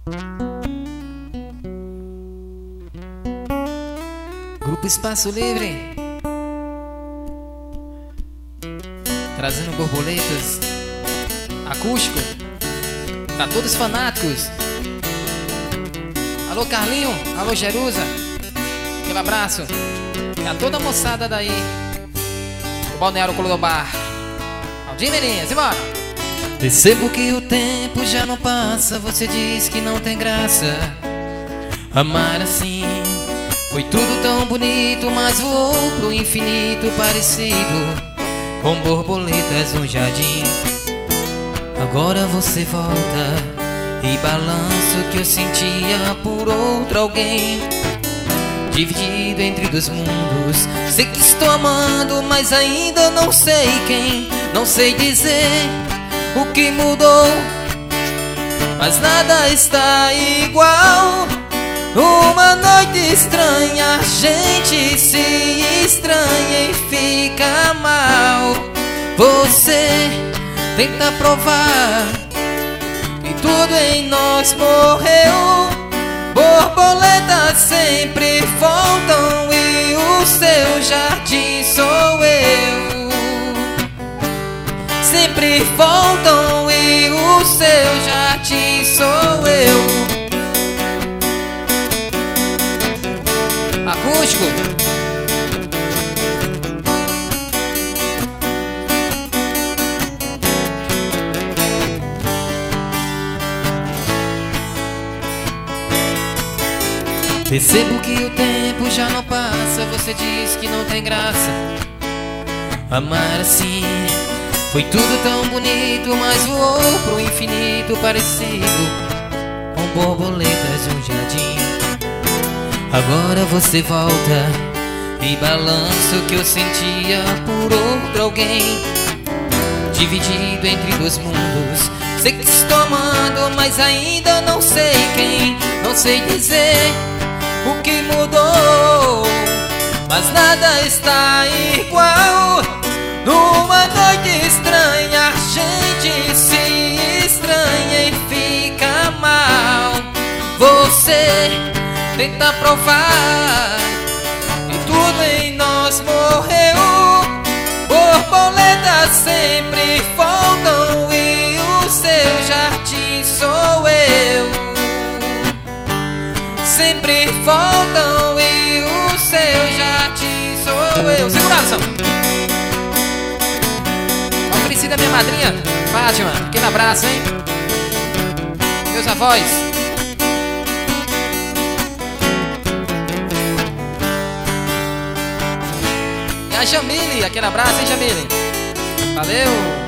Grupo Espaço Livre, trazendo borboletas acústico pra todos os fanáticos. Alô Carlinho, alô Jerusa, aquele abraço. E a toda a moçada daí do Balneário Colodobar. Aldir Meirinha, simbora! Percebo que o tempo já não passa. Você diz que não tem graça amar assim. Foi tudo tão bonito, mas voou pro infinito, parecido com borboletas no jardim. Agora você volta e balança o que eu sentia por outro alguém. Dividido entre dois mundos, sei que estou amando, mas ainda não sei quem. Não sei dizer o que mudou, mas nada está igual. Uma noite estranha, a gente se estranha e fica mal. Você tenta provar que tudo em nós morreu. Borboletas sempre voltam e o seu jardim sou eu. Sempre voltam e o seu jardim sou eu. Acústico. Percebo que o tempo já não passa. Você diz que não tem graça amar assim. Foi tudo tão bonito, mas voou pro infinito, parecido com borboletas no jardim. Agora você volta e balança o que eu sentia por outro alguém. Dividido entre dois mundos, sei que estou amando, mas ainda não sei quem. Não sei dizer o que mudou, mas nada está igual. Numa noite estranha, a gente se estranha e fica mal. Você tenta provar que tudo em nós morreu. Borboletas sempre voltam e o seu jardim sou eu. Sempre voltam e o seu jardim sou eu. Segurança! Oferecida minha madrinha Fátima, aquele abraço, hein? Meus avós. E a Jamile, aquele abraço, hein, Jamile? Valeu!